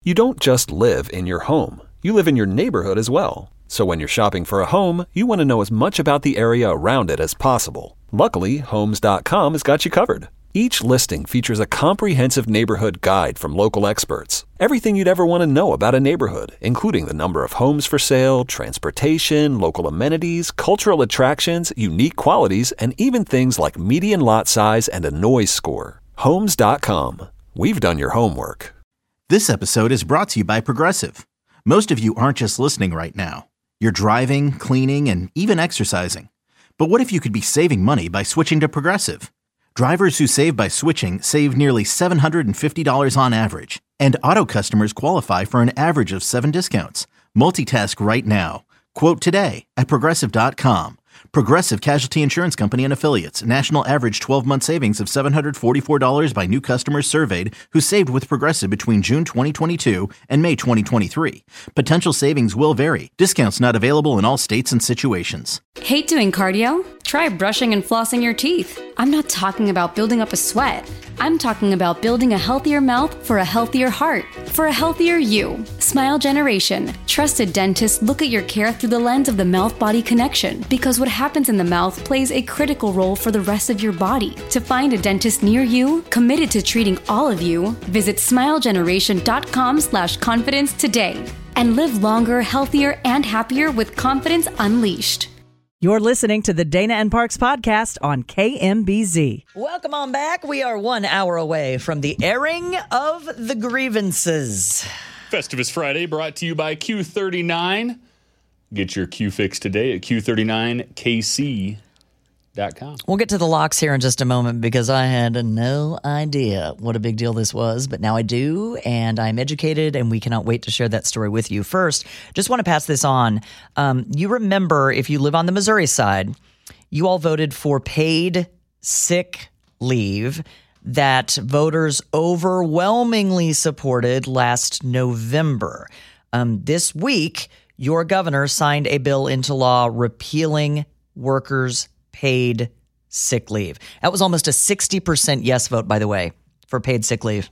You don't just live in your home. You live in your neighborhood as well. So when you're shopping for a home, you want to know as much about the area around it as possible. Luckily, Homes.com has got you covered. Each listing features a comprehensive neighborhood guide from local experts. Everything you'd ever want to know about a neighborhood, including the number of homes for sale, transportation, local amenities, cultural attractions, unique qualities, and even things like median lot size and a noise score. Homes.com. We've done your homework. This episode is brought to you by Progressive. Most of you aren't just listening right now. You're driving, cleaning, and even exercising. But what if you could be saving money by switching to Progressive? Drivers who save by switching save nearly $750 on average. And auto customers qualify for an average of 7 discounts. Multitask right now. Quote today at Progressive.com. Progressive Casualty Insurance Company and Affiliates. National average 12-month savings of $744 by new customers surveyed who saved with Progressive between June 2022 and May 2023. Potential savings will vary. Discounts not available in all states and situations. Hate doing cardio? Try brushing and flossing your teeth. I'm not talking about building up a sweat. I'm talking about building a healthier mouth for a healthier heart, for a healthier you. Smile Generation. Trusted dentists look at your care through the lens of the mouth-body connection, because what happens in the mouth plays a critical role for the rest of your body. To find a dentist near you, committed to treating all of you, visit smilegeneration.com/confidence today and live longer, healthier, and happier with confidence unleashed. You're listening to the Dana and Parks podcast on KMBZ. Welcome on back. We are 1 hour away from the airing of the grievances. Festivus Friday brought to you by Q39. Get your Q fix today at Q39KC.com. We'll get to the locks here in just a moment because I had no idea what a big deal this was, but now I do, and I'm educated, and we cannot wait to share that story with you. First, just want to pass this on. You remember, if you live on the Missouri side, you all voted for paid sick leave that voters overwhelmingly supported last November. This week, your governor signed a bill into law repealing workers' paid sick leave. That was almost a 60% yes vote, by the way, for paid sick leave.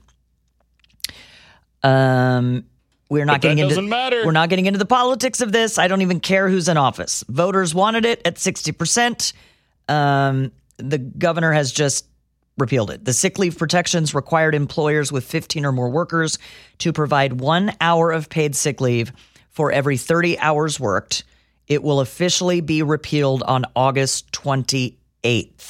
We're not getting into the politics of this. I don't even care who's in office. Voters wanted it at 60%. The governor has just repealed it. The sick leave protections required employers with 15 or more workers to provide 1 hour of paid sick leave for every 30 hours worked. It will officially be repealed on August 28th.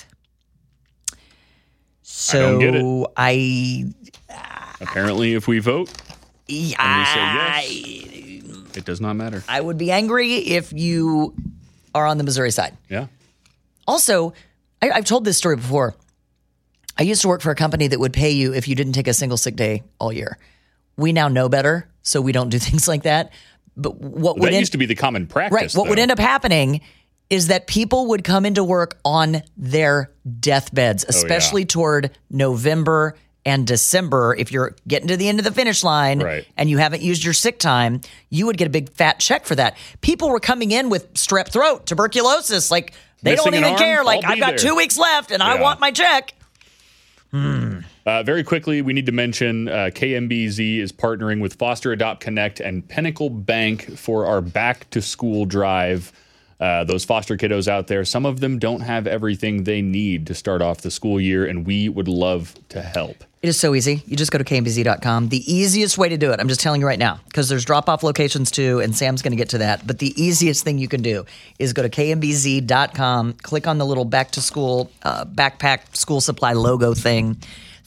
So I don't get it. Apparently, if we vote and we say yes, it does not matter. I would be angry if you are on the Missouri side. Yeah. Also, I've told this story before. I used to work for a company that would pay you if you didn't take a single sick day all year. We now know better, so we don't do things like that. But that used to be the common practice. Right. What would end up happening is that people would come into work on their deathbeds, especially toward November and December. If you're getting to the end of the finish line and you haven't used your sick time, you would get a big fat check for that. People were coming in with strep throat, tuberculosis. Like, they don't even care. Like, I've got 2 weeks left and I want my check. Very quickly, we need to mention KMBZ is partnering with Foster Adopt Connect and Pinnacle Bank for our back-to-school drive. Those foster kiddos out there, some of them don't have everything they need to start off the school year, and we would love to help. It is so easy. You just go to KMBZ.com. The easiest way to do it, I'm just telling you right now, because there's drop-off locations too, and Sam's going to get to that. But the easiest thing you can do is go to KMBZ.com, click on the little back-to-school backpack school supply logo thing.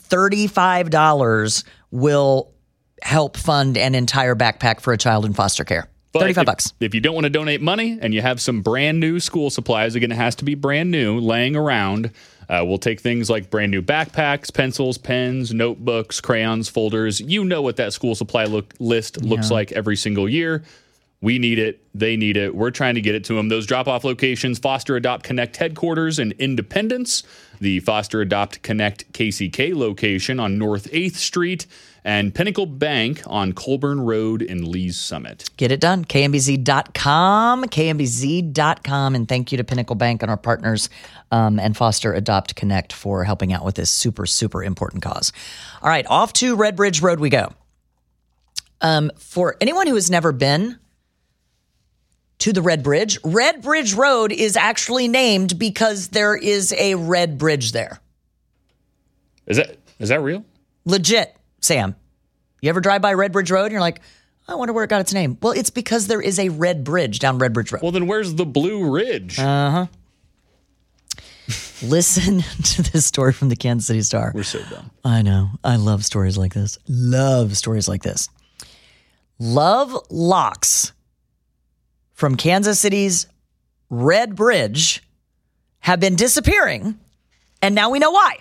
$35 will help fund an entire backpack for a child in foster care. But $35. If you don't want to donate money and you have some brand new school supplies, again, it has to be brand new, laying around. We'll take things like brand new backpacks, pencils, pens, notebooks, crayons, folders. You know what that school supply list looks like every single year. We need it. They need it. We're trying to get it to them. Those drop-off locations, Foster Adopt Connect headquarters in Independence, the Foster Adopt Connect KCK location on North 8th Street, and Pinnacle Bank on Colburn Road in Lee's Summit. Get it done. KMBZ.com, KMBZ.com, and thank you to Pinnacle Bank and our partners and Foster Adopt Connect for helping out with this super, super important cause. All right, off to Red Bridge Road we go. For anyone who has never been to the Red Bridge Road is actually named because there is a red bridge there. Is that real? Legit, Sam. You ever drive by Red Bridge Road and you're like, I wonder where it got its name. Well, it's because there is a red bridge down Red Bridge Road. Well, then where's the Blue Ridge? Listen to this story from the Kansas City Star. We're so dumb. I know. I love stories like this. Love locks from Kansas City's Red Bridge have been disappearing, and now we know why.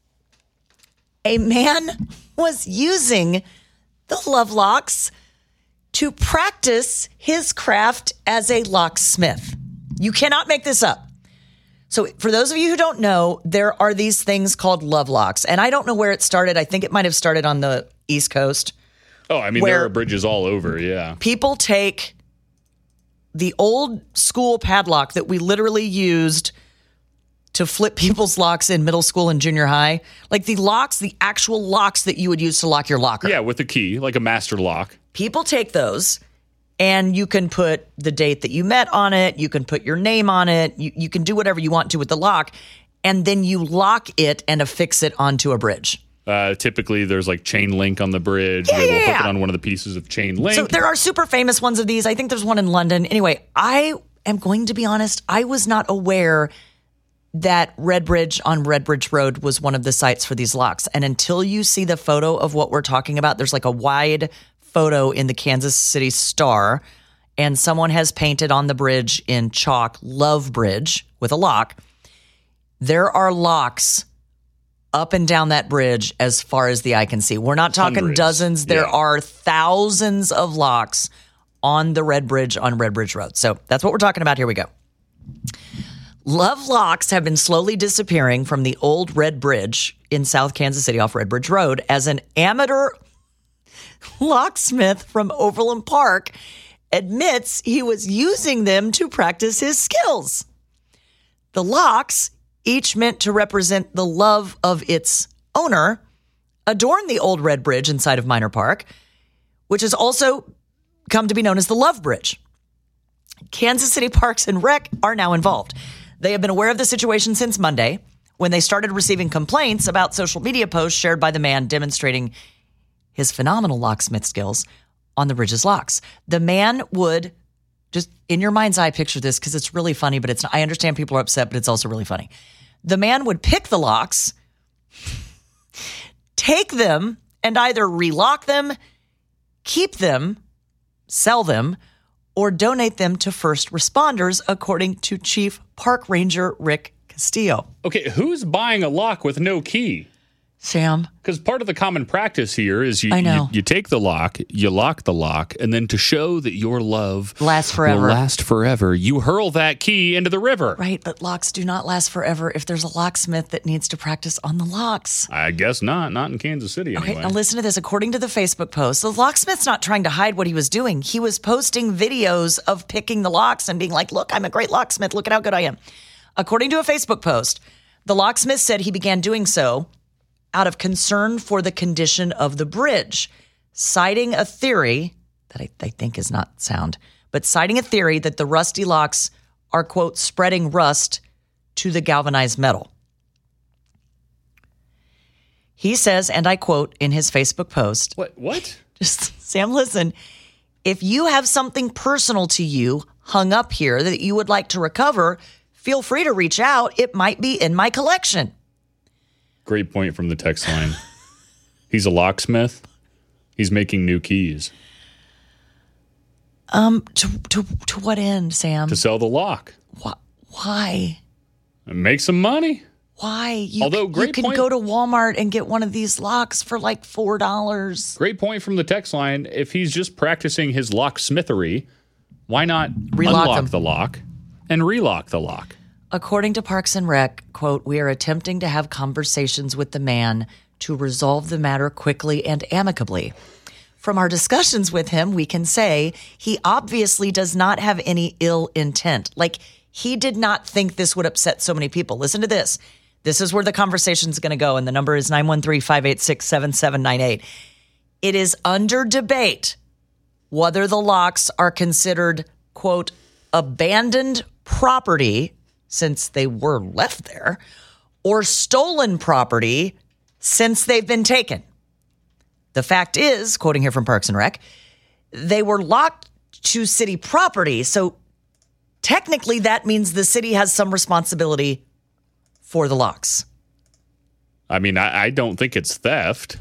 A man was using the love locks to practice his craft as a locksmith. You cannot make this up. So for those of you who don't know, there are these things called love locks, and I don't know where it started. I think it might have started on the East Coast. Oh, I mean, there are bridges all over, yeah. People take the old school padlock that we literally used to flip people's locks in middle school and junior high. Like the locks, the actual locks that you would use to lock your locker. Yeah, with a key, like a master lock. People take those, and you can put the date that you met on it. You can put your name on it. You can do whatever you want to with the lock, and then you lock it and affix it onto a bridge. Typically, there's like chain link on the bridge. They will hook it on one of the pieces of chain link. So there are super famous ones of these. I think there's one in London. Anyway, I am going to be honest. I was not aware that Red Bridge on Red Bridge Road was one of the sites for these locks. And until you see the photo of what we're talking about, there's like a wide photo in the Kansas City Star, and someone has painted on the bridge in chalk, Love Bridge, with a lock. There are locks up and down that bridge as far as the eye can see. We're not talking Hundreds. dozens. There are thousands of locks on the Red Bridge on Red Bridge Road. So that's what we're talking about. Here we go. Love locks have been slowly disappearing from the old Red Bridge in South Kansas City off Red Bridge Road as an amateur locksmith from Overland Park admits he was using them to practice his skills. The locks, each meant to represent the love of its owner, adorn the old Red Bridge inside of Minor Park, which has also come to be known as the Love Bridge. Kansas City Parks and Rec are now involved. They have been aware of the situation since Monday, when they started receiving complaints about social media posts shared by the man demonstrating his phenomenal locksmith skills on the bridge's locks. The man would, just in your mind's eye, picture this because it's really funny, but it's not, I understand people are upset, but it's also really funny. The man would pick the locks, take them, and either relock them, keep them, sell them, or donate them to first responders, according to Chief Park Ranger Rick Castillo. Okay, who's buying a lock with no key? Sam. Because part of the common practice here is you take the lock, you lock the lock, and then to show that your love lasts forever, you hurl that key into the river. Right, but locks do not last forever if there's a locksmith that needs to practice on the locks. I guess not. Not in Kansas City anyway. Okay, now listen to this. According to the Facebook post, the locksmith's not trying to hide what he was doing. He was posting videos of picking the locks and being like, look, I'm a great locksmith. Look at how good I am. According to a Facebook post, the locksmith said he began doing so out of concern for the condition of the bridge, citing a theory that I think is not sound, but citing a theory that the rusty locks are, quote, spreading rust to the galvanized metal. He says, and I quote in his Facebook post. What? Just, Sam, listen. If you have something personal to you hung up here that you would like to recover, feel free to reach out. It might be in my collection. Great point from the text line. He's a locksmith. He's making new keys. To what end, Sam? To sell the lock. Why? And make some money. Why? You can go to Walmart and get one of these locks for like $4. Great point from the text line. If he's just practicing his locksmithery, why not unlock the lock and relock the lock? According to Parks and Rec, quote, we are attempting to have conversations with the man to resolve the matter quickly and amicably. From our discussions with him, we can say he obviously does not have any ill intent. Like, he did not think this would upset so many people. Listen to this. This is where the conversation's going to go, and the number is 913-586-7798. It is under debate whether the locks are considered, quote, abandoned property since they were left there, or stolen property since they've been taken. The fact is, quoting here from Parks and Rec, they were locked to city property, so technically that means the city has some responsibility for the locks. I mean, I don't think it's theft.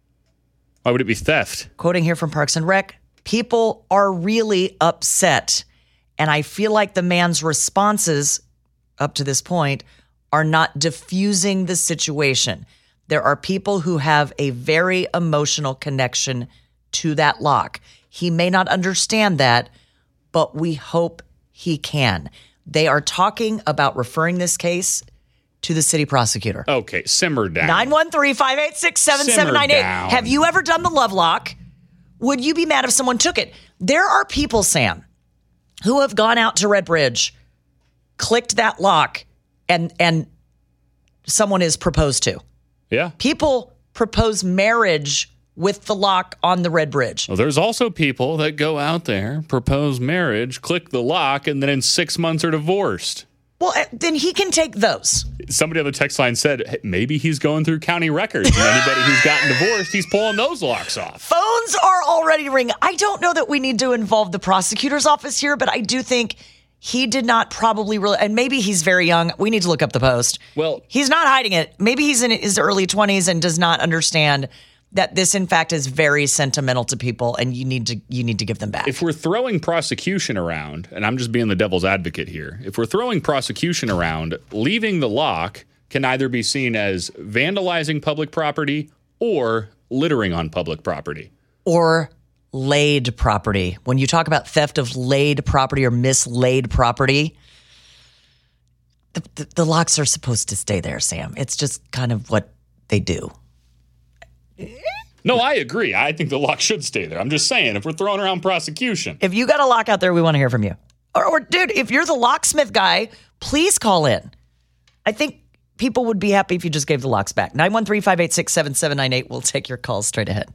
Why would it be theft? Quoting here from Parks and Rec, people are really upset. And I feel like the man's responses up to this point are not diffusing the situation. There are people who have a very emotional connection to that lock. He may not understand that, but we hope he can. They are talking about referring this case to the city prosecutor. Okay, simmer down. 913-586-7798. Have you ever done the love lock? Would you be mad if someone took it? There are people, Sam, who have gone out to Red Bridge, clicked that lock, and someone is proposed to. Yeah. People propose marriage with the lock on the Red Bridge. Well, there's also people that go out there, propose marriage, click the lock, and then in 6 months are divorced. Well, then he can take those. Somebody on the text line said, hey, maybe he's going through county records, and anybody who's gotten divorced, he's pulling those locks off. Phones are already ringing. I don't know that we need to involve the prosecutor's office here, but I do think he did not probably really, and maybe he's very young. We need to look up the post. Well, he's not hiding it. Maybe he's in his early 20s and does not understand that this, in fact, is very sentimental to people, and you need to give them back. If we're throwing prosecution around, and I'm just being the devil's advocate here, if we're throwing prosecution around, leaving the lock can either be seen as vandalizing public property or littering on public property. Or laid property. When you talk about theft of laid property or mislaid property, the locks are supposed to stay there, Sam. It's just kind of what they do. No, I agree. I think the lock should stay there. I'm just saying, if we're throwing around prosecution. If you got a lock out there, we want to hear from you. Or dude, if you're the locksmith guy, please call in. I think people would be happy if you just gave the locks back. 913-586-7798. We'll take your calls straight ahead.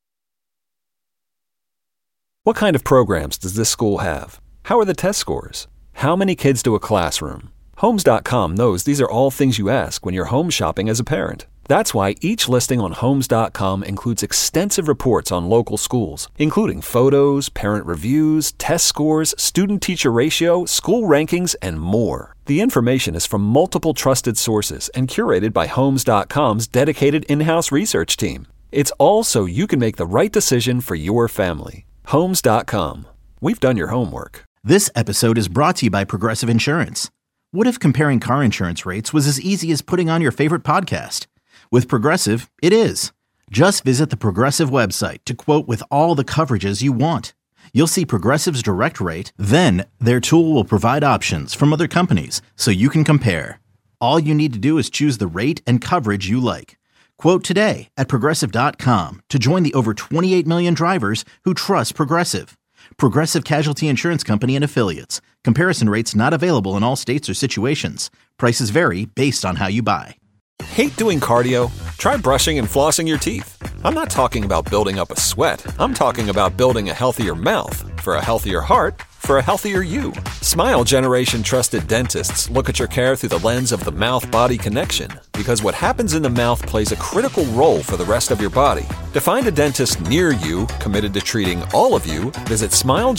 What kind of programs does this school have? How are the test scores? How many kids do a classroom? Homes.com knows these are all things you ask when you're home shopping as a parent. That's why each listing on Homes.com includes extensive reports on local schools, including photos, parent reviews, test scores, student-teacher ratio, school rankings, and more. The information is from multiple trusted sources and curated by Homes.com's dedicated in-house research team. It's all so you can make the right decision for your family. Homes.com. We've done your homework. This episode is brought to you by Progressive Insurance. What if comparing car insurance rates was as easy as putting on your favorite podcast? With Progressive, it is. Just visit the Progressive website to quote with all the coverages you want. You'll see Progressive's direct rate, then their tool will provide options from other companies so you can compare. All you need to do is choose the rate and coverage you like. Quote today at Progressive.com to join the over 28 million drivers who trust Progressive. Progressive Casualty Insurance Company and Affiliates. Comparison rates not available in all states or situations. Prices vary based on how you buy. Hate doing cardio? Try brushing and flossing your teeth. I'm not talking about building up a sweat. I'm talking about building a healthier mouth for a healthier heart for a healthier you. Smile Generation trusted dentists look at your care through the lens of the mouth-body connection, because what happens in the mouth plays a critical role for the rest of your body. To find a dentist near you committed to treating all of you, visit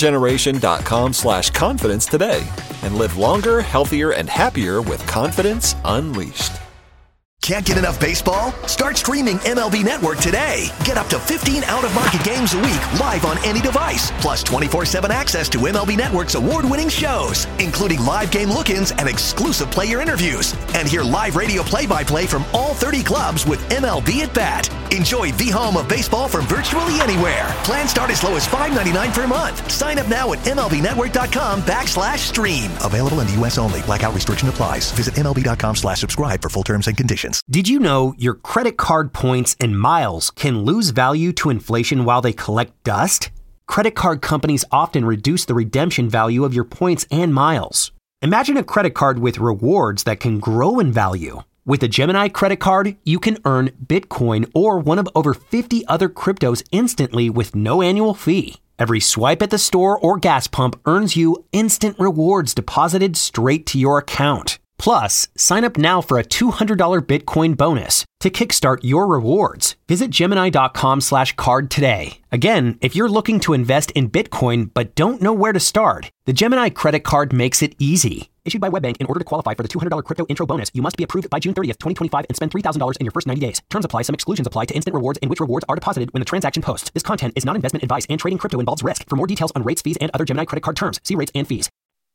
smilegeneration.com/confidence today and live longer, healthier, and happier with confidence unleashed. Can't get enough baseball? Start streaming MLB Network today. Get up to 15 out-of-market games a week live on any device, plus 24/7 access to MLB Network's award-winning shows, including live game look-ins and exclusive player interviews. And hear live radio play-by-play from all 30 clubs with MLB at Bat. Enjoy the home of baseball from virtually anywhere. Plans start as low as $5.99 per month. Sign up now at MLBnetwork.com/stream. Available in the U.S. only. Blackout restriction applies. Visit MLB.com/subscribe for full terms and conditions. Did you know your credit card points and miles can lose value to inflation while they collect dust? Credit card companies often reduce the redemption value of your points and miles. Imagine a credit card with rewards that can grow in value. With a Gemini credit card, you can earn Bitcoin or one of over 50 other cryptos instantly with no annual fee. Every swipe at the store or gas pump earns you instant rewards deposited straight to your account. Plus, sign up now for a $200 Bitcoin bonus to kickstart your rewards. Visit Gemini.com/card today. Again, if you're looking to invest in Bitcoin but don't know where to start, the Gemini credit card makes it easy. Issued by WebBank, in order to qualify for the $200 crypto intro bonus, you must be approved by June 30th, 2025 and spend $3,000 in your first 90 days. Terms apply. Some exclusions apply to instant rewards in which rewards are deposited when the transaction posts. This content is not investment advice and trading crypto involves risk. For more details on rates, fees, and other Gemini credit card terms, see rates and fees.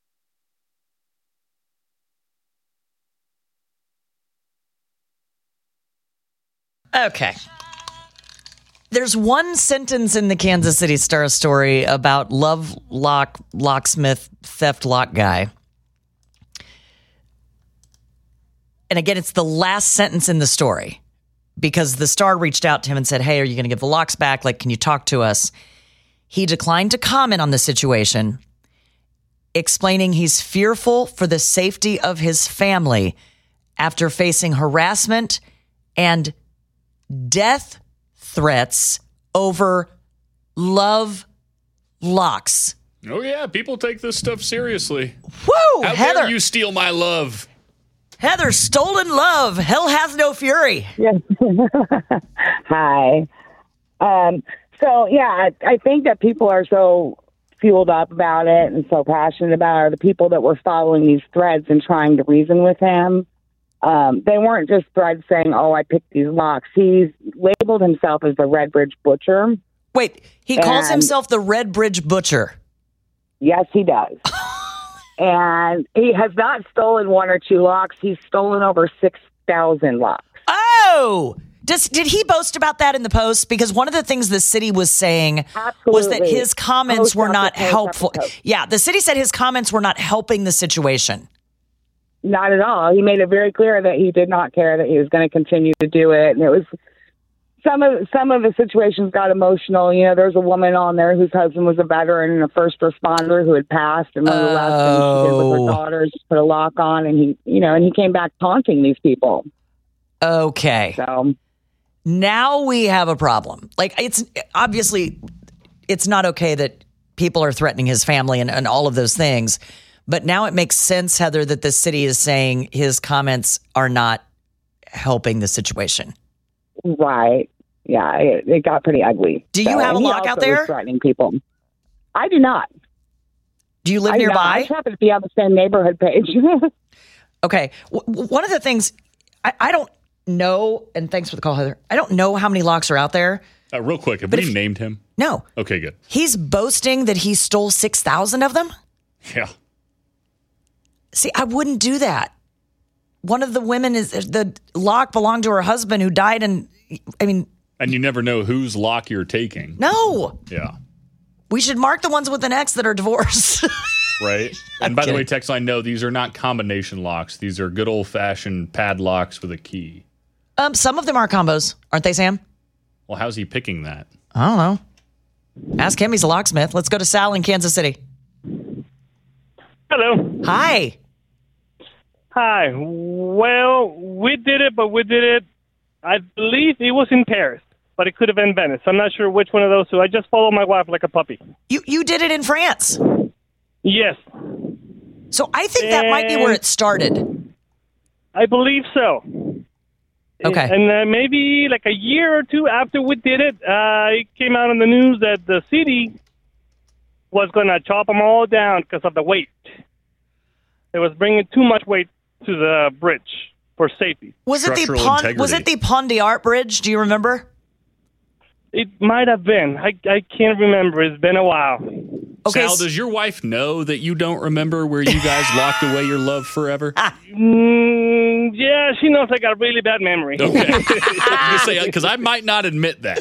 Okay. There's one sentence in the Kansas City Star story about locksmith, theft lock guy. And again, it's the last sentence in the story because the Star reached out to him and said, hey, are you going to give the locks back? Like, can you talk to us? He declined to comment on the situation, explaining he's fearful for the safety of his family after facing harassment and death threats over love locks. Oh, yeah. People take this stuff seriously. Woo! How Heather, dare you steal my love? Heather, stolen love. Hell has no fury. Yes. Hi. So, yeah, I think that people are so fueled up about it and so passionate about it are the people that were following these threads and trying to reason with him. They weren't just threads saying, oh, I picked these locks. He's labeled himself as the Red Bridge Butcher. Wait, he calls himself the Red Bridge Butcher. Yes, he does. And he has not stolen one or two locks. He's stolen over 6,000 locks. Oh! Did he boast about that in the post? Because one of the things the city was saying was that his comments were not helpful. Yeah, the city said his comments were not helping the situation. Not at all. He made it very clear that he did not care, that he was going to continue to do it. And it was some of the situations got emotional. You know, there's a woman on there whose husband was a veteran and a first responder who had passed, and one of the last things she did with her daughter is just put a lock on, and he came back taunting these people. Okay. So now we have a problem. Like, it's obviously it's not okay that people are threatening his family and all of those things. But now it makes sense, Heather, that the city is saying his comments are not helping the situation. Right. Yeah, it got pretty ugly. Do you have a lock out there? Threatening people. I do not. Do you live nearby? I just happen to be on the same neighborhood page. Okay. One of the things, I don't know, and thanks for the call, Heather. I don't know how many locks are out there. Real quick, have we named him? No. Okay, good. He's boasting that he stole 6,000 of them? Yeah. See, I wouldn't do that. One of the women the lock belonged to her husband who died, and you never know whose lock you're taking. No. Yeah. We should mark the ones with an X that are divorced. Right. And by the way, text line, no, these are not combination locks. These are good old-fashioned padlocks with a key. Some of them are combos, aren't they, Sam? Well, how's he picking that? I don't know. Ask him. He's a locksmith. Let's go to Sal in Kansas City. Hello. Hi. Hi. Well, we did it, I believe it was in Paris, but it could have been Venice. I'm not sure which one of those two. I just followed my wife like a puppy. You did it in France? Yes. So I think that might be where it started. I believe so. Okay. And maybe like a year or two after we did it, it came out on the news that the city was going to chop them all down because of the weight. It was bringing too much weight to the bridge for safety. Was it the Pont d'Art Bridge? Do you remember? It might have been. I can't remember. It's been a while. Okay. Sal, does your wife know that you don't remember where you guys locked away your love forever? Yeah, she knows I got a really bad memory. Okay. Because I might not admit that.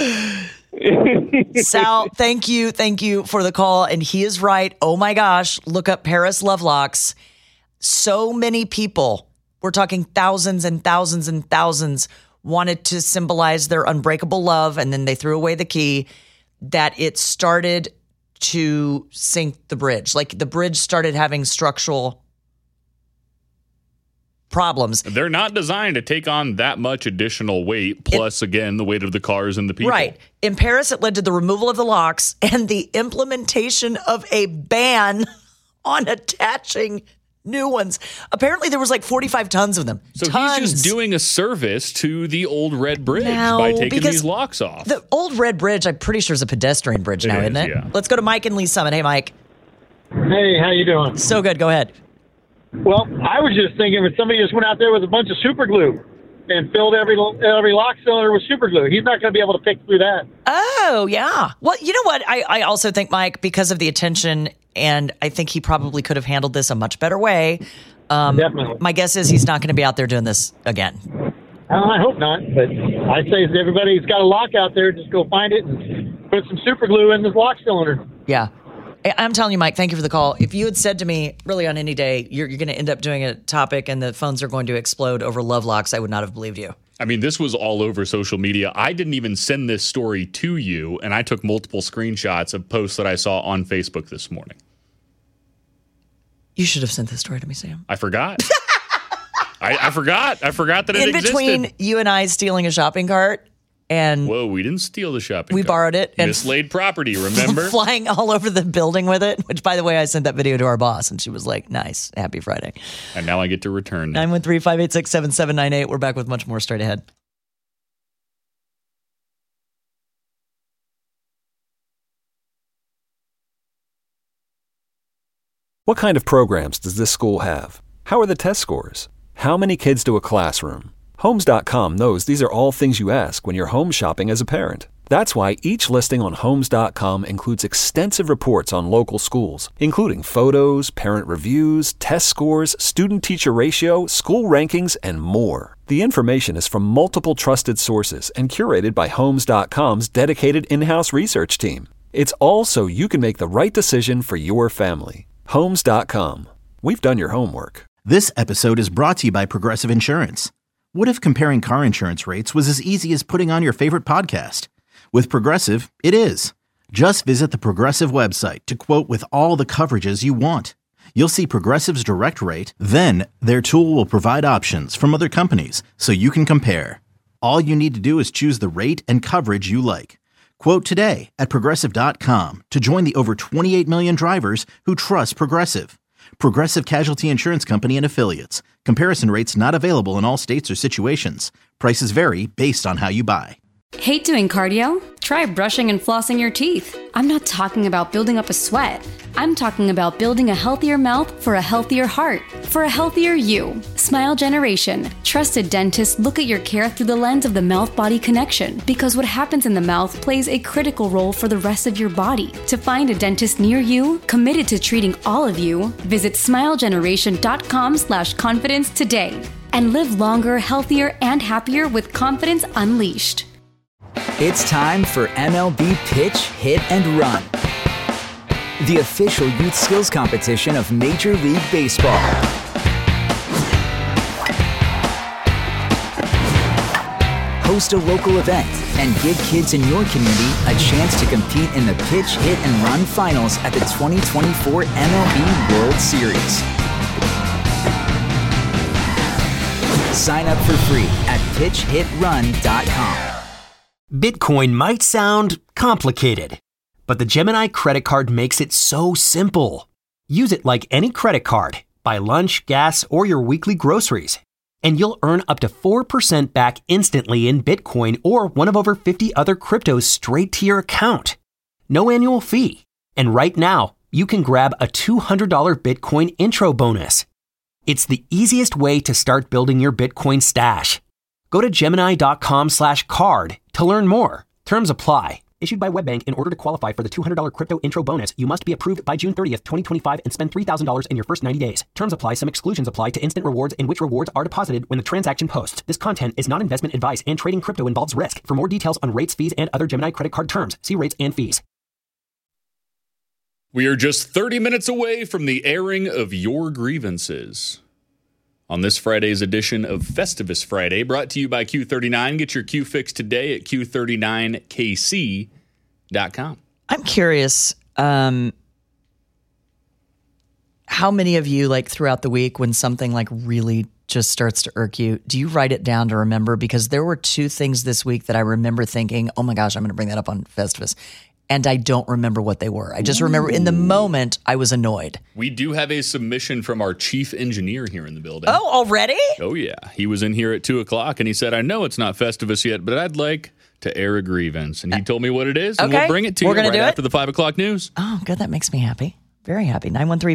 Sal, thank you for the call. And he is right. Oh my gosh, look up Paris Love Locks. So many people, we're talking thousands and thousands and thousands, wanted to symbolize their unbreakable love, and then they threw away the key, that it started to sink the bridge. Like the bridge started having structural problems. They're not designed to take on that much additional weight, plus, again, the weight of the cars and the people. Right. In Paris, it led to the removal of the locks and the implementation of a ban on attaching new ones. Apparently, there was like 45 tons of them. So he's just doing a service to the old Red Bridge by taking these locks off. The old Red Bridge, I'm pretty sure, is a pedestrian bridge now, isn't it? Yeah. Let's go to Mike in Lee Summit. Hey, Mike. Hey, how you doing? So good. Go ahead. Well, I was just thinking if somebody just went out there with a bunch of super glue and filled every lock cylinder with super glue, he's not going to be able to pick through that. Oh, yeah. Well, you know what? I also think, Mike, because of the attention, and I think he probably could have handled this a much better way. Definitely. My guess is he's not going to be out there doing this again. I hope not, but I say if everybody's got a lock out there, just go find it and put some super glue in this lock cylinder. Yeah. I'm telling you, Mike, thank you for the call. If you had said to me, really on any day, you're going to end up doing a topic and the phones are going to explode over love locks, I would not have believed you. I mean, this was all over social media. I didn't even send this story to you, and I took multiple screenshots of posts that I saw on Facebook this morning. You should have sent this story to me, Sam. I forgot. I forgot that it existed. In between you and I stealing a shopping cart and... Whoa, we didn't steal the shopping We cart. borrowed it. And mislaid property, remember? Flying all over the building with it, which, by the way, I sent that video to our boss, and she was like, nice, happy Friday. And now I get to return. 913-586-7798. We're back with much more straight ahead. What kind of programs does this school have? How are the test scores? How many kids do a classroom? Homes.com knows these are all things you ask when you're home shopping as a parent. That's why each listing on Homes.com includes extensive reports on local schools, including photos, parent reviews, test scores, student-teacher ratio, school rankings, and more. The information is from multiple trusted sources and curated by Homes.com's dedicated in-house research team. It's all so you can make the right decision for your family. Homes.com. We've done your homework. This episode is brought to you by Progressive Insurance. What if comparing car insurance rates was as easy as putting on your favorite podcast? With Progressive, it is. Just visit the Progressive website to quote with all the coverages you want. You'll see Progressive's direct rate, then their tool will provide options from other companies so you can compare. All you need to do is choose the rate and coverage you like. Quote today at Progressive.com to join the over 28 million drivers who trust Progressive. Progressive Casualty Insurance Company and Affiliates. Comparison rates not available in all states or situations. Prices vary based on how you buy. Hate doing cardio? Try brushing and flossing your teeth. I'm not talking about building up a sweat. I'm talking about building a healthier mouth for a healthier heart, for a healthier you. Smile Generation. Trusted dentists look at your care through the lens of the mouth-body connection because what happens in the mouth plays a critical role for the rest of your body. To find a dentist near you, committed to treating all of you, visit smilegeneration.com/confidence today and live longer, healthier, and happier with confidence unleashed. It's time for MLB Pitch, Hit, and Run, the official youth skills competition of Major League Baseball. Host a local event and give kids in your community a chance to compete in the Pitch, Hit, and Run finals at the 2024 MLB World Series. Sign up for free at pitchhitrun.com. Bitcoin might sound complicated, but the Gemini credit card makes it so simple. Use it like any credit card. Buy lunch, gas, or your weekly groceries, and you'll earn up to 4% back instantly in Bitcoin or one of over 50 other cryptos straight to your account. No annual fee. And right now, you can grab a $200 Bitcoin intro bonus. It's the easiest way to start building your Bitcoin stash. Go to Gemini.com/card to learn more. Terms apply. Issued by WebBank. In order to qualify for the $200 crypto intro bonus, you must be approved by June 30th, 2025 and spend $3,000 in your first 90 days. Terms apply. Some exclusions apply to instant rewards in which rewards are deposited when the transaction posts. This content is not investment advice and trading crypto involves risk. For more details on rates, fees, and other Gemini credit card terms, see rates and fees. We are just 30 minutes away from the airing of your grievances. On this Friday's edition of Festivus Friday, brought to you by Q39. Get your Q fix today at Q39KC.com. I'm curious, how many of you, like throughout the week, when something like really just starts to irk you, do you write it down to remember? Because there were two things this week that I remember thinking, oh my gosh, I'm going to bring that up on Festivus. And I don't remember what they were. I just remember in the moment I was annoyed. We do have a submission from our chief engineer here in the building. Oh, already? Oh, yeah. He was in here at 2 o'clock and he said, I know it's not Festivus yet, but I'd like to air a grievance. And he told me what it is, and we'll bring it to you right after the 5 o'clock news. Oh, good. That makes me happy. Very happy.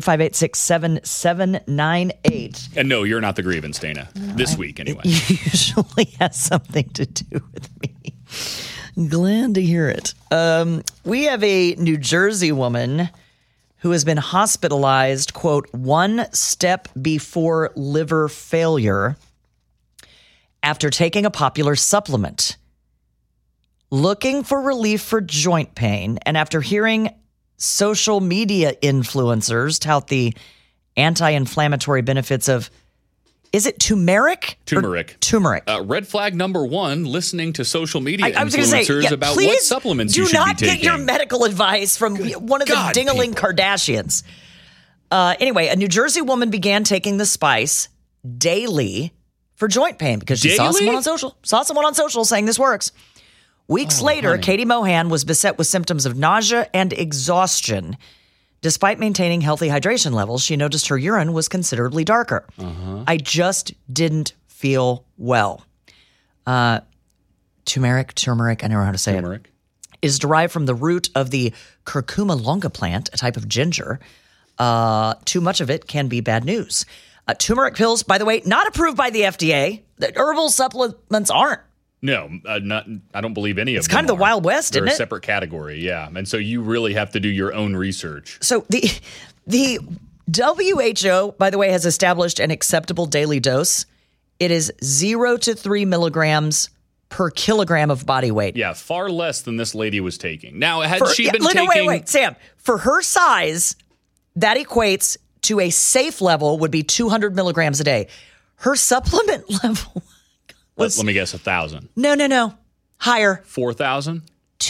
913-586-7798. And no, you're not the grievance, Dana. This week, anyway. It usually has something to do with me. Glad to hear it. We have a New Jersey woman who has been hospitalized, quote, 1 step before liver failure after taking a popular supplement. Looking for relief for joint pain, and after hearing social media influencers tout the anti-inflammatory benefits of, is it turmeric? Turmeric. Red flag number 1, listening to social media I was gonna influencers say, about what supplements you should be taking. Do not get your medical advice from one of the dingling Kardashians. Anyway, a New Jersey woman began taking the spice daily for joint pain because she saw someone on social saying this works. Weeks later, Katie Mohan was beset with symptoms of nausea and exhaustion. Despite maintaining healthy hydration levels, she noticed her urine was considerably darker. I just didn't feel well. Turmeric, I never know how to say it, is derived from the root of the curcuma longa plant, a type of ginger. Too much of it can be bad news. Turmeric pills, by the way, not approved by the FDA. The herbal supplements aren't. No, I don't believe any of them. It's kind of the Wild West, isn't it? They're a separate category, yeah. And so you really have to do your own research. So the WHO, by the way, has established an acceptable daily dose. It is 0 to 3 milligrams per kilogram of body weight. Yeah, far less than this lady was taking. Now, had she been taking... Wait, Sam. For her size, that equates to a safe level would be 200 milligrams a day. Her supplement level... Let me guess, 1,000. No. Higher. 4,000?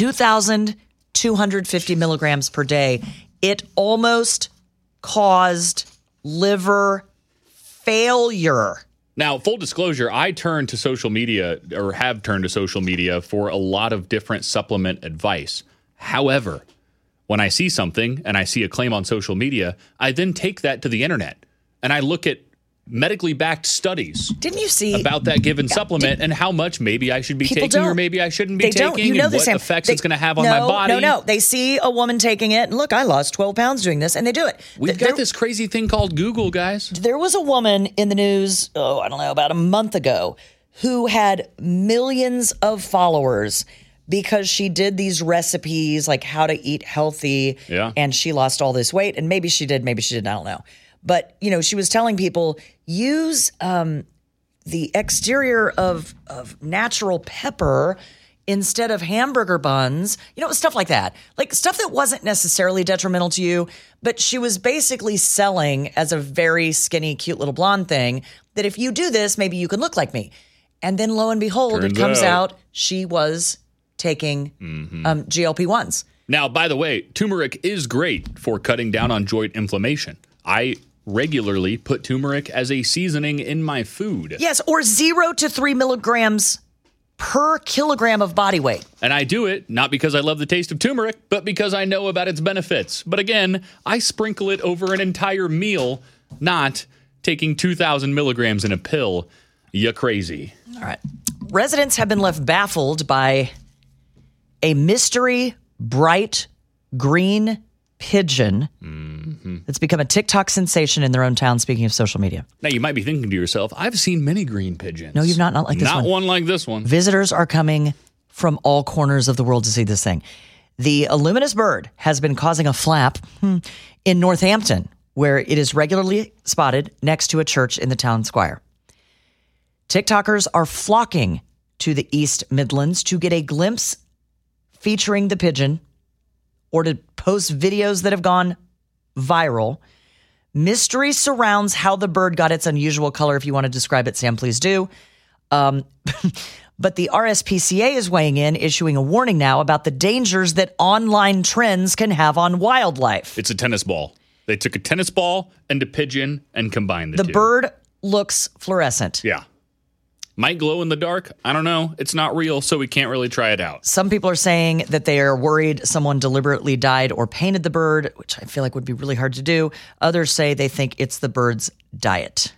2,250 milligrams per day. It almost caused liver failure. Now, full disclosure, I turn to social media, or have turned to social media, for a lot of different supplement advice. However, when I see something and I see a claim on social media, I then take that to the internet and I look at medically backed studies. Didn't you see about that given supplement and how much maybe I should be taking or maybe I shouldn't be taking, and what effects it's going to have on my body? No. They see a woman taking it, and look, I lost 12 pounds doing this, and they do it. We've got this crazy thing called Google, guys. There was a woman in the news, about a month ago, who had millions of followers because she did these recipes like how to eat healthy, and she lost all this weight, and maybe she did, maybe she didn't, I don't know. But, she was telling people, use the exterior of natural pepper instead of hamburger buns, stuff like that. Like stuff that wasn't necessarily detrimental to you, but she was basically selling as a very skinny, cute little blonde thing that if you do this, maybe you can look like me. And then lo and behold, it comes out she was taking GLP-1s. Now, by the way, turmeric is great for cutting down on joint inflammation. I regularly put turmeric as a seasoning in my food. Yes, or 0 to 3 milligrams per kilogram of body weight. And I do it not because I love the taste of turmeric, but because I know about its benefits. But again, I sprinkle it over an entire meal, not taking 2,000 milligrams in a pill. You crazy. All right. Residents have been left baffled by a mystery bright green pigeon that's become a TikTok sensation in their own town, speaking of social media. Now, you might be thinking to yourself, I've seen many green pigeons. No, you've not like this one. Not one like this one. Visitors are coming from all corners of the world to see this thing. The illuminous bird has been causing a flap in Northampton, where it is regularly spotted next to a church in the town square. TikTokers are flocking to the East Midlands to get a glimpse featuring the pigeon or to post videos that have gone viral. Mystery surrounds how the bird got its unusual color. If you want to describe it, Sam, please do. But the RSPCA is weighing in, issuing a warning now about the dangers that online trends can have on wildlife. It's a tennis ball. They took a tennis ball and a pigeon and combined the two. The bird looks fluorescent. Yeah. Might glow in the dark. I don't know. It's not real, so we can't really try it out. Some people are saying that they are worried someone deliberately dyed or painted the bird, which I feel like would be really hard to do. Others say they think it's the bird's diet.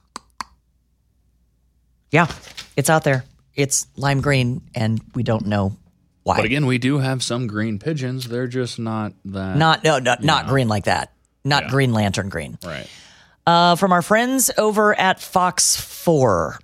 Yeah, it's out there. It's lime green, and we don't know why. But again, we do have some green pigeons. They're just not that. Not green like that. Not Green Lantern green. Right. From our friends over at Fox 4.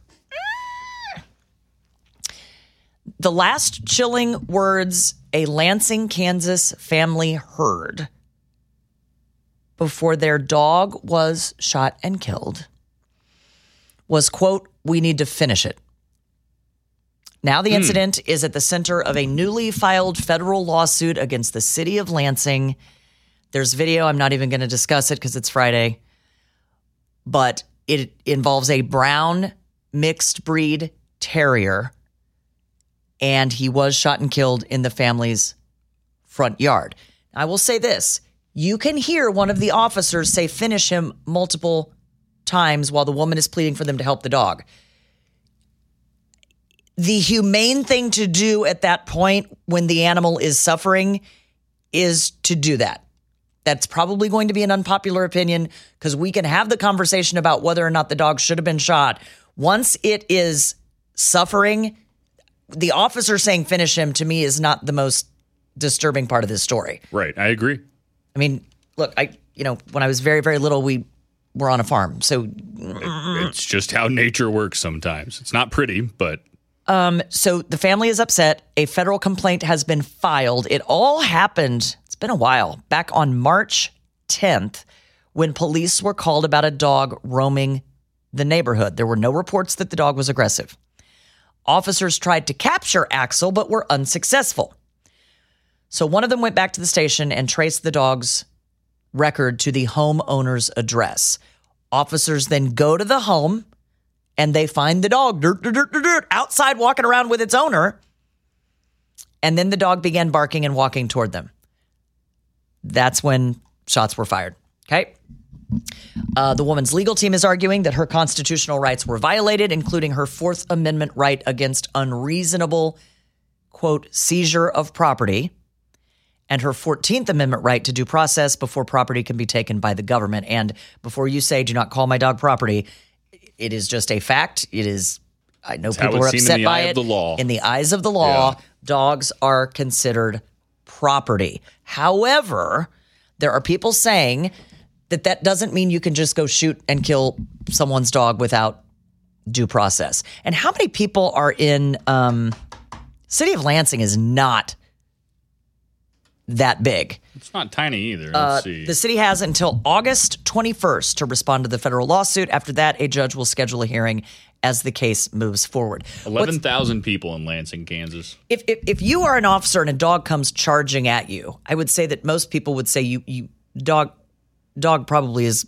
The last chilling words a Lansing, Kansas family heard before their dog was shot and killed was, quote, "We need to finish it." Now the incident is at the center of a newly filed federal lawsuit against the city of Lansing. There's video. I'm not even going to discuss it because it's Friday. But it involves a brown mixed breed terrier, and he was shot and killed in the family's front yard. I will say this. You can hear one of the officers say finish him multiple times while the woman is pleading for them to help the dog. The humane thing to do at that point when the animal is suffering is to do that. That's probably going to be an unpopular opinion because we can have the conversation about whether or not the dog should have been shot. Once it is suffering, the officer saying finish him to me is not the most disturbing part of this story. Right. I agree. I mean, look, when I was very, very little, we were on a farm. So it's just how nature works sometimes. It's not pretty, but. So the family is upset. A federal complaint has been filed. It all happened, it's been a while, back on March 10th when police were called about a dog roaming the neighborhood. There were no reports that the dog was aggressive. Officers tried to capture Axel, but were unsuccessful. So one of them went back to the station and traced the dog's record to the homeowner's address. Officers then go to the home and they find the dog outside walking around with its owner. And then the dog began barking and walking toward them. That's when shots were fired. Okay. The woman's legal team is arguing that her constitutional rights were violated, including her Fourth Amendment right against unreasonable, quote, seizure of property, and her 14th Amendment right to due process before property can be taken by the government. And before you say, do not call my dog property, it is just a fact. It is, I know people are upset by it. In the eyes of the law, dogs are considered property. However, there are people saying that doesn't mean you can just go shoot and kill someone's dog without due process. And how many people are in City of Lansing is not that big. It's not tiny either. Let's see. The city has until August 21st to respond to the federal lawsuit. After that, a judge will schedule a hearing as the case moves forward. 11,000 people in Lansing, Kansas. If you are an officer and a dog comes charging at you, I would say that most people would say dog probably is.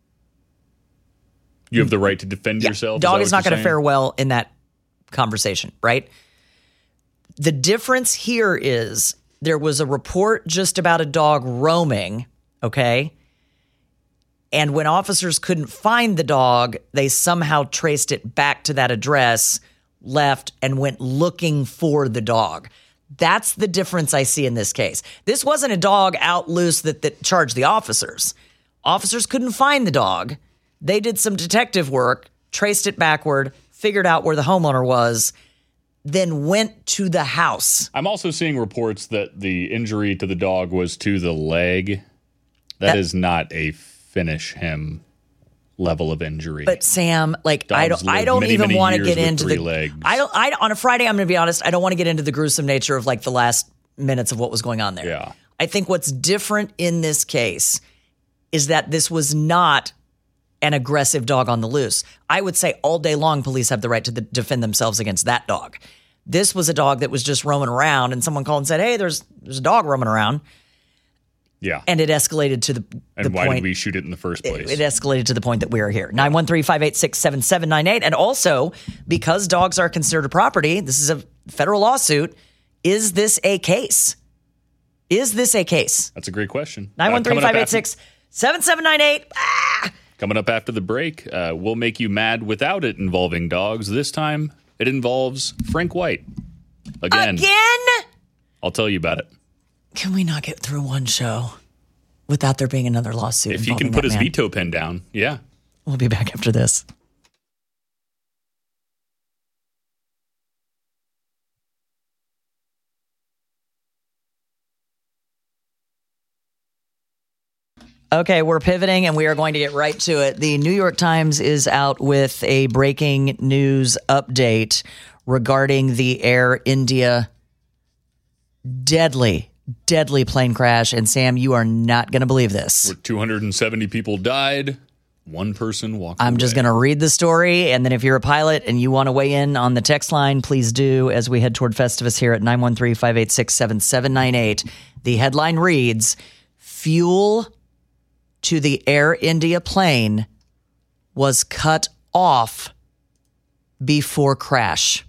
You have the right to defend yourself. Dog is not going to fare well in that conversation, right? The difference here is there was a report just about a dog roaming, okay? And when officers couldn't find the dog, they somehow traced it back to that address, left, and went looking for the dog. That's the difference I see in this case. This wasn't a dog out loose that charged the officers. Officers couldn't find the dog. They did some detective work, traced it backward, figured out where the homeowner was, then went to the house. I'm also seeing reports that the injury to the dog was to the leg. That is not a finish him level of injury. But Sam, I don't even want to get into the legs. On a Friday, I'm going to be honest, I don't want to get into the gruesome nature of the last minutes of what was going on there. Yeah. I think what's different in this case is that this was not an aggressive dog on the loose. I would say all day long, police have the right to defend themselves against that dog. This was a dog that was just roaming around, and someone called and said, hey, there's a dog roaming around. Yeah. And it escalated to the point. And why did we shoot it in the first place? It escalated to the point that we are here. 913-586-7798. And also, because dogs are considered a property, this is a federal lawsuit. Is this a case? Is this a case? That's a great question. 913-586-7798. Coming up after the break, we'll make you mad without it involving dogs. This time, it involves Frank White. Again? I'll tell you about it. Can we not get through one show without there being another lawsuit? If he can put his veto pen down, yeah. We'll be back after this. Okay, we're pivoting and we are going to get right to it. The New York Times is out with a breaking news update regarding the Air India deadly plane crash. And Sam, you are not going to believe this. Where 270 people died, one person walked away. I'm just going to read the story, and then if you're a pilot and you want to weigh in on the text line, please do as we head toward Festivus here at 913-586-7798. The headline reads, "Fuel to the Air India plane was cut off before crash."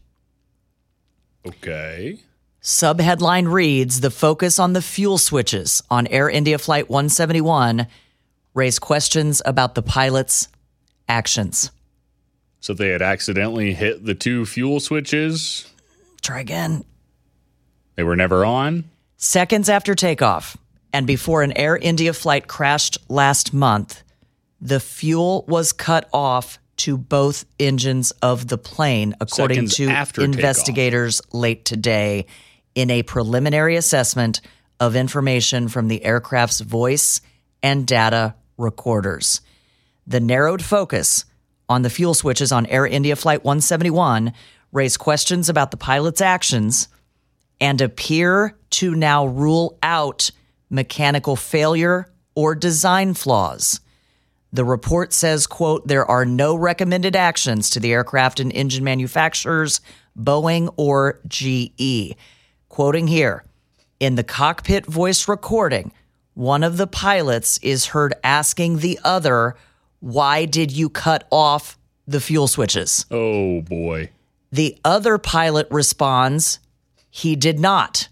Okay. Subheadline reads, "The focus on the fuel switches on Air India Flight 171 raised questions about the pilot's actions." So they had accidentally hit the two fuel switches. Try again. They were never on. Seconds after takeoff, and before an Air India flight crashed last month, the fuel was cut off to both engines of the plane, according Seconds to investigators late today, in a preliminary assessment of information from the aircraft's voice and data recorders. The narrowed focus on the fuel switches on Air India Flight 171 raised questions about the pilot's actions and appear to now rule out mechanical failure or design flaws. The report says, quote, "There are no recommended actions to the aircraft and engine manufacturers, Boeing or GE." Quoting here, in the cockpit voice recording, one of the pilots is heard asking the other, "Why did you cut off the fuel switches?" Oh, boy. The other pilot responds, "He did not."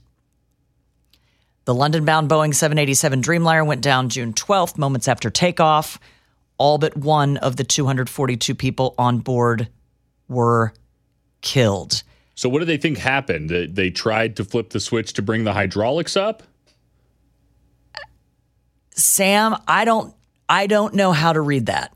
The London-bound Boeing 787 Dreamliner went down June 12th, moments after takeoff. All but one of the 242 people on board were killed. So what do they think happened? They tried to flip the switch to bring the hydraulics up? Sam, I don't know how to read that.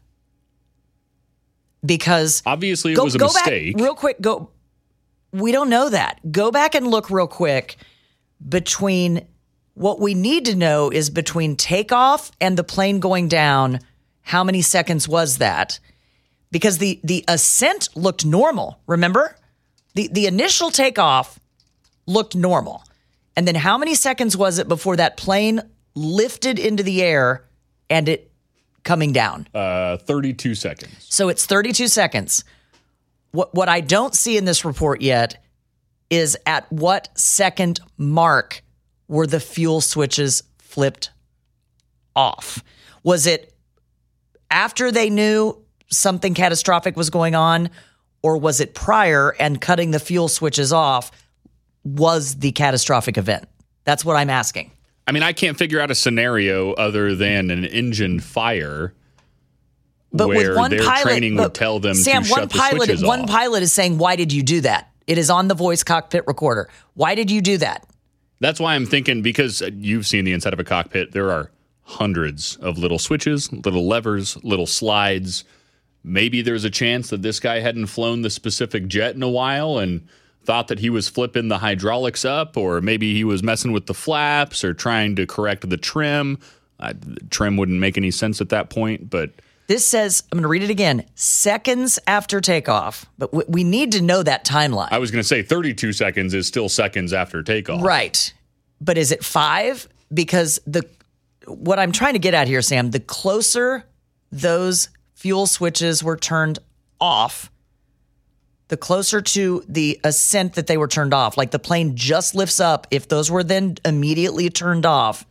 Because obviously it was a mistake. Back real quick, we don't know that. Go back and look real quick between what we need to know is between takeoff and the plane going down, how many seconds was that? Because the ascent looked normal, remember? The initial takeoff looked normal. And then how many seconds was it before that plane lifted into the air and it coming down? 32 seconds. So it's 32 seconds. What I don't see in this report yet is at what second mark were the fuel switches flipped off? Was it after they knew something catastrophic was going on, or was it prior and cutting the fuel switches off was the catastrophic event? That's what I'm asking. I mean, I can't figure out a scenario other than an engine fire but where with one their pilot, training would tell them Sam, to shut the switches off. One pilot is saying, "Why did you do that?" It is on the voice cockpit recorder. Why did you do that? That's why I'm thinking, because you've seen the inside of a cockpit, there are hundreds of little switches, little levers, little slides. Maybe there's a chance that this guy hadn't flown the specific jet in a while and thought that he was flipping the hydraulics up, or maybe he was messing with the flaps or trying to correct the trim. Trim wouldn't make any sense at that point, but... This says, I'm going to read it again, seconds after takeoff, but we need to know that timeline. I was going to say 32 seconds is still seconds after takeoff. Right. But is it 5? Because what I'm trying to get at here, Sam, the closer those fuel switches were turned off, the closer to the ascent that they were turned off, like the plane just lifts up, if those were then immediately turned off,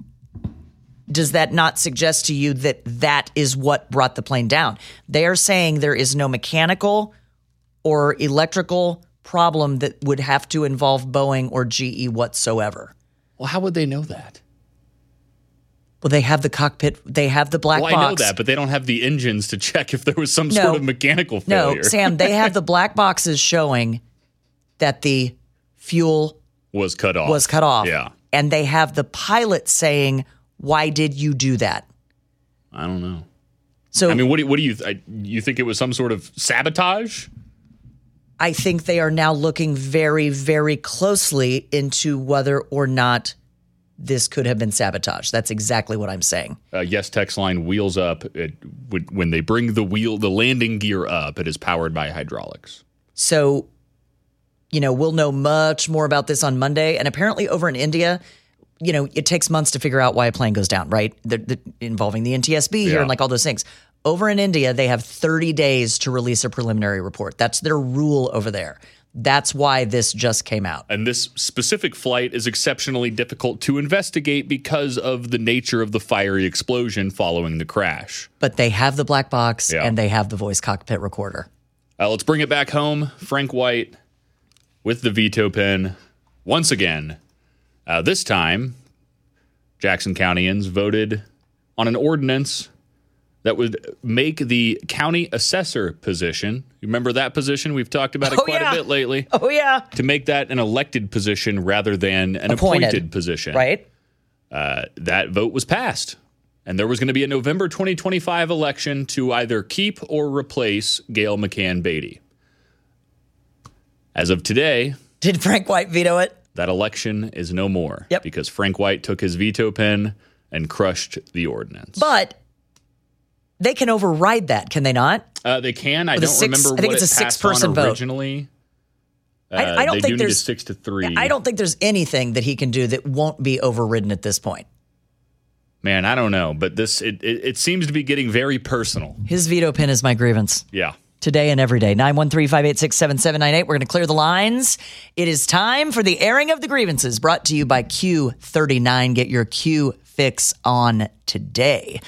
does that not suggest to you that that is what brought the plane down? They are saying there is no mechanical or electrical problem that would have to involve Boeing or GE whatsoever. Well, how would they know that? Well, they have the cockpit. They have the black box. I know that, but they don't have the engines to check if there was some sort of mechanical failure. No, Sam, they have the black boxes showing that the fuel was cut off. Yeah. And they have the pilot saying, "Why did you do that?" I don't know. So, I mean, what do you think it was some sort of sabotage? I think they are now looking very, very closely into whether or not this could have been sabotage. That's exactly what I'm saying. Yes, text line wheels up. When they bring the landing gear up, it is powered by hydraulics. So, we'll know much more about this on Monday. And apparently over in India, it takes months to figure out why a plane goes down, right? Involving the NTSB here and like all those things. Over in India, they have 30 days to release a preliminary report. That's their rule over there. That's why this just came out. And this specific flight is exceptionally difficult to investigate because of the nature of the fiery explosion following the crash. But they have the black box and they have the voice cockpit recorder. Let's bring it back home. Frank White with the veto pen once again. This time, Jackson Countyans voted on an ordinance that would make the county assessor position. You remember that position? We've talked about it quite a bit lately. Oh, yeah. To make that an elected position rather than an appointed position. Right. That vote was passed. And there was going to be a November 2025 election to either keep or replace Gail McCann Beatty. As of today... Did Frank White veto it? That election is no more. Yep. Because Frank White took his veto pen and crushed the ordinance. But... they can override that, can they not? They can. I don't remember what it passed on originally. I don't think there's 6-3. I don't think there's anything that he can do that won't be overridden at this point. Man, I don't know, but it seems to be getting very personal. His veto pen is my grievance. Yeah. Today and every day. 913-586-7798. We're going to clear the lines. It is time for the airing of the grievances, brought to you by Q39. Get your Q fix on today.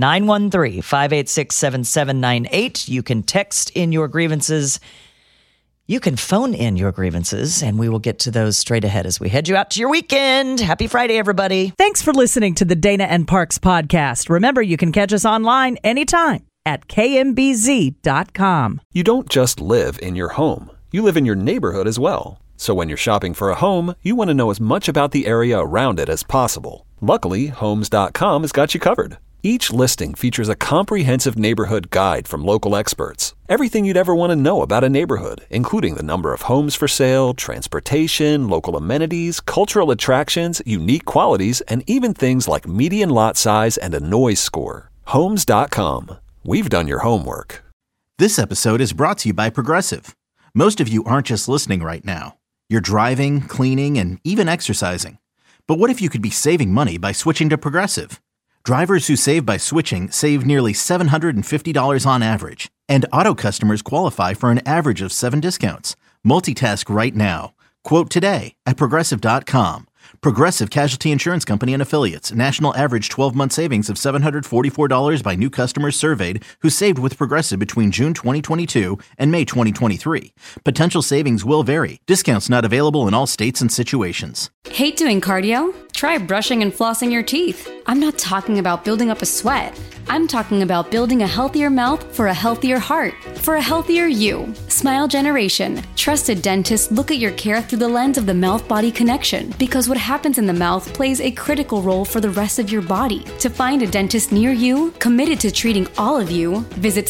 913-586-7798. You can text in your grievances. You can phone in your grievances, and we will get to those straight ahead as we head you out to your weekend. Happy Friday, everybody. Thanks for listening to the Dana and Parks podcast. Remember, you can catch us online anytime at kmbz.com. You don't just live in your home. You live in your neighborhood as well. So when you're shopping for a home, you want to know as much about the area around it as possible. Luckily, Homes.com has got you covered. Each listing features a comprehensive neighborhood guide from local experts. Everything you'd ever want to know about a neighborhood, including the number of homes for sale, transportation, local amenities, cultural attractions, unique qualities, and even things like median lot size and a noise score. Homes.com. We've done your homework. This episode is brought to you by Progressive. Most of you aren't just listening right now. You're driving, cleaning, and even exercising. But what if you could be saving money by switching to Progressive? Drivers who save by switching save nearly $750 on average. And auto customers qualify for an average of 7 discounts. Multitask right now. Quote today at Progressive.com. Progressive Casualty Insurance Company and Affiliates. National average 12-month savings of $744 by new customers surveyed who saved with Progressive between June 2022 and May 2023. Potential savings will vary. Discounts not available in all states and situations. Hate doing cardio? Try brushing and flossing your teeth. I'm not talking about building up a sweat. I'm talking about building a healthier mouth for a healthier heart, for a healthier you. Smile Generation. Trusted dentists look at your care through the lens of the mouth-body connection, because what happens in the mouth plays a critical role for the rest of your body. To find a dentist near you, committed to treating all of you, visit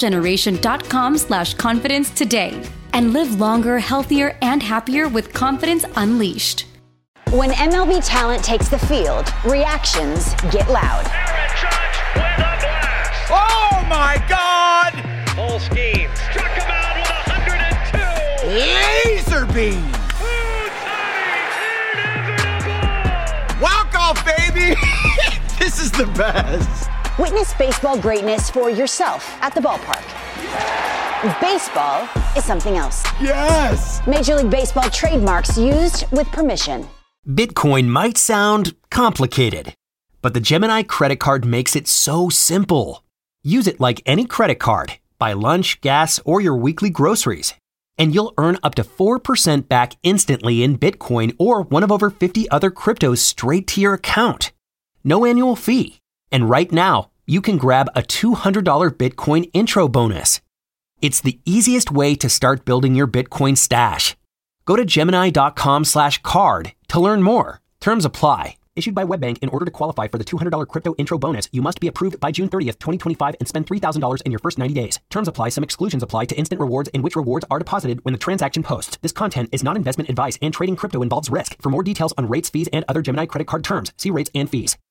smilegeneration.com/confidence today and live longer, healthier, and happier with confidence unleashed. When MLB talent takes the field, reactions get loud. Aaron Judge with a blast. Oh my God! Full scheme. Struck him out with 102. Laser beam. Walk off, baby. This is the best. Witness baseball greatness for yourself at the ballpark. Baseball is something else. Yes. Major League Baseball trademarks used with permission. Bitcoin might sound complicated, but the Gemini credit card makes it so simple. Use it like any credit card. Buy lunch, gas, or your weekly groceries, and you'll earn up to 4% back instantly in Bitcoin or one of over 50 other cryptos straight to your account. no annual fee. And right now, you can grab a $200 Bitcoin intro bonus. It's the easiest way to start building your Bitcoin stash. Go to Gemini.com/card to learn more. Terms apply. Issued by WebBank. In order to qualify for the $200 crypto intro bonus, you must be approved by June 30th, 2025 and spend $3,000 in your first 90 days. Terms apply. Some exclusions apply to instant rewards in which rewards are deposited when the transaction posts. This content is not investment advice and trading crypto involves risk. For more details on rates, fees, and other Gemini credit card terms, see rates and fees.